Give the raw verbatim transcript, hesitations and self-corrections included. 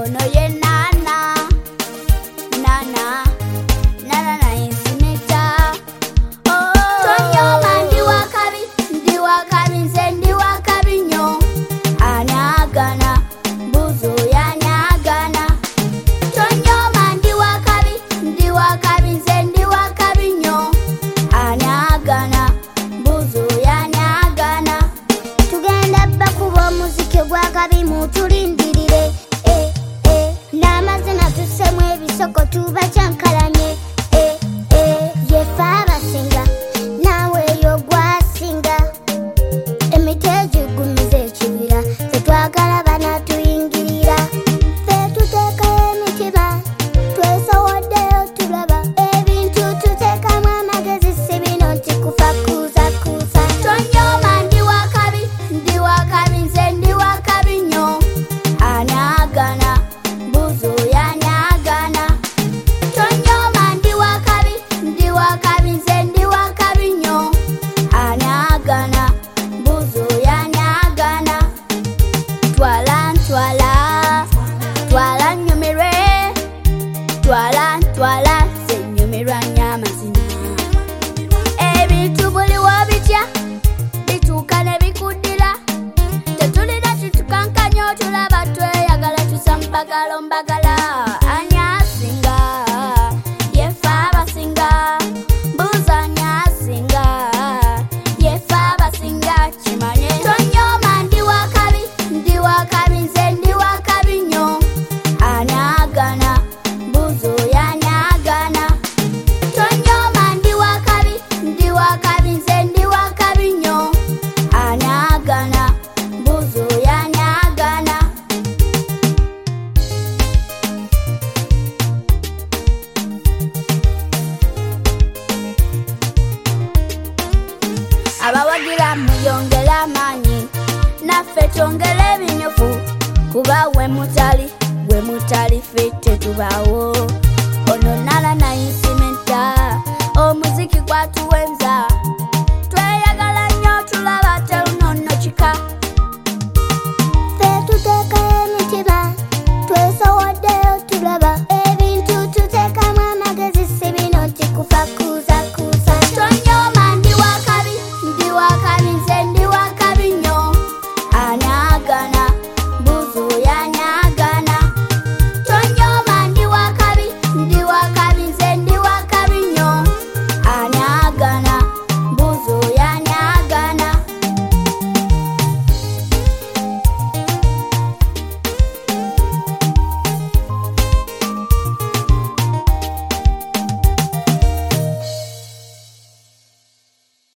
ono ye Nana Nana Nana na insimeta. Oh, tonyoma ndi wakabi ndi wakabi nze ndi wakabi nyo anyagana buzo yanyagana. Tonyoma ndi wakabi ndi wakabi nze ndi wakabi nyo anyagana buzo yanyagana. Tugenda bakuba muziki gwakabi mutulindirire eh eh n'amazina tusemu ebisoko tuba kyankalanye eh eh yefe abasinga nawe yo gwasinga emitejo gumize ekibira tetwagala bana tuyingirira fe tuteekayo emitima twesowaddeyo tulaba ebintu tuteekamu amagezi si bino nti kufa kuza kuza. Tonyoma ndi wakabi ndi wakabi nze ndi wakabi nyo anyagana buzo yanyagana. Tonyoma ndi wakabi ndi wakabi nze ndi wakabi nyo anyagana buzo yanyagana. Twala ntwala twala nyumirwe twala ntwala ze nyumirwa nyamazina. Ebintu buli wabitya bituuka ne bikuddira tetulina kitukankanya otulaba tweyagala tusa mpagalo mbagala. Ani asinga yefe abasinga buuza ani asinga yefe abasinga kimanye. Tonyoma ndi wakabi ndi wakabi nze ndi wakabi nyo anyagana buzo yanyagana. Tonyoma ndi wakabi ndi wakabi nze ndi wakabi nyo anyagana buzo yanyagana. Abawagira muyongere amaanyi naffe twongere ebinyofu kuba we mutali we mutali ffe tetubaawo. Ono Nana na insimenta omuziki gwatuwenza